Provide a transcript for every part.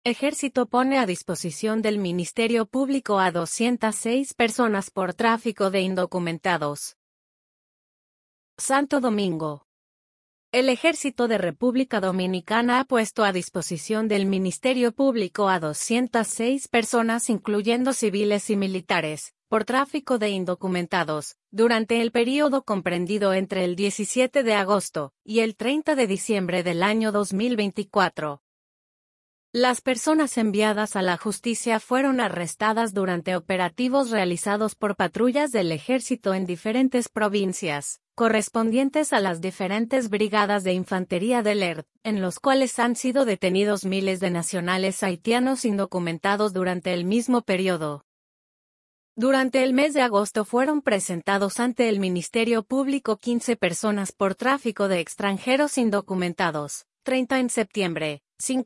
Ejército pone a disposición del Ministerio Público a 206 personas por tráfico de indocumentados. Santo Domingo. El Ejército de República Dominicana ha puesto a disposición del Ministerio Público a 206 personas, incluyendo civiles y militares, por tráfico de indocumentados, durante el período comprendido entre el 17 de agosto y el 30 de diciembre del año 2024. Las personas enviadas a la justicia fueron arrestadas durante operativos realizados por patrullas del Ejército en diferentes provincias, correspondientes a las diferentes brigadas de infantería del ERD, en los cuales han sido detenidos miles de nacionales haitianos indocumentados durante el mismo periodo. Durante el mes de agosto fueron presentados ante el Ministerio Público 15 personas por tráfico de extranjeros indocumentados, 30 en septiembre,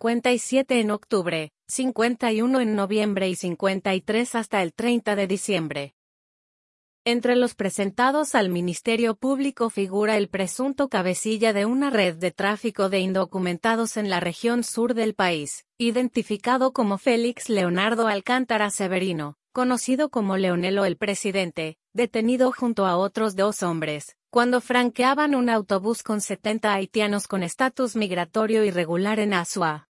57 en octubre, 51 en noviembre y 53 hasta el 30 de diciembre. Entre los presentados al Ministerio Público figura el presunto cabecilla de una red de tráfico de indocumentados en la región sur del país, identificado como Félix Leonardo Alcántara Severino, conocido como Leonelo el Presidente, detenido junto a otros 2 hombres, cuando franqueaban un autobús con 70 haitianos con estatus migratorio irregular en Azua.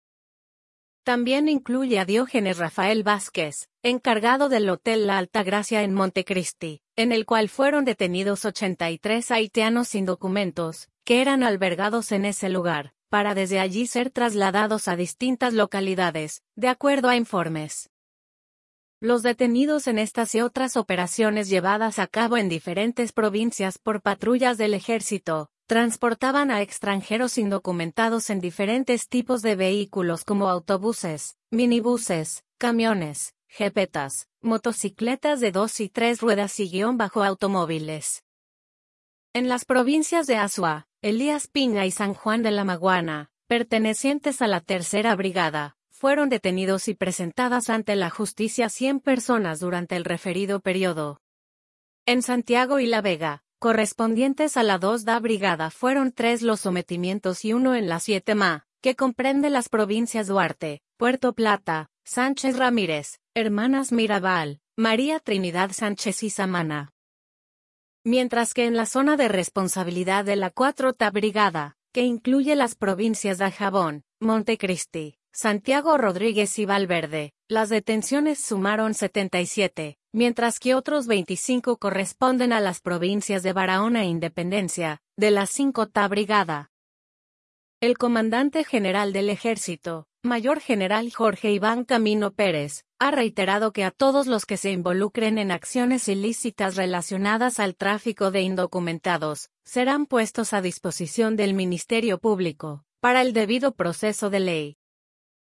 También incluye a Diógenes Rafael Vázquez, encargado del Hotel La Alta Gracia en Montecristi, en el cual fueron detenidos 83 haitianos sin documentos, que eran albergados en ese lugar, para desde allí ser trasladados a distintas localidades, de acuerdo a informes. Los detenidos en estas y otras operaciones llevadas a cabo en diferentes provincias por patrullas del Ejército, transportaban a extranjeros indocumentados en diferentes tipos de vehículos como autobuses, minibuses, camiones, jepetas, motocicletas de 2 y 3 ruedas y automóviles. En las provincias de Azua, Elías Piña y San Juan de la Maguana, pertenecientes a la Tercera Brigada, fueron detenidos y presentadas ante la justicia 100 personas durante el referido periodo. En Santiago y La Vega, correspondientes a la 2ª Brigada, fueron 3 los sometimientos y 1 en la 7ª, que comprende las provincias Duarte, Puerto Plata, Sánchez Ramírez, Hermanas Mirabal, María Trinidad Sánchez y Samana. Mientras que en la zona de responsabilidad de la 4ª Brigada, que incluye las provincias de Dajabón, Montecristi, Santiago Rodríguez y Valverde, las detenciones sumaron 77, mientras que otros 25 corresponden a las provincias de Barahona e Independencia, de la 5ª Brigada. El comandante general del Ejército, Mayor General Jorge Iván Camino Pérez, ha reiterado que a todos los que se involucren en acciones ilícitas relacionadas al tráfico de indocumentados, serán puestos a disposición del Ministerio Público, para el debido proceso de ley.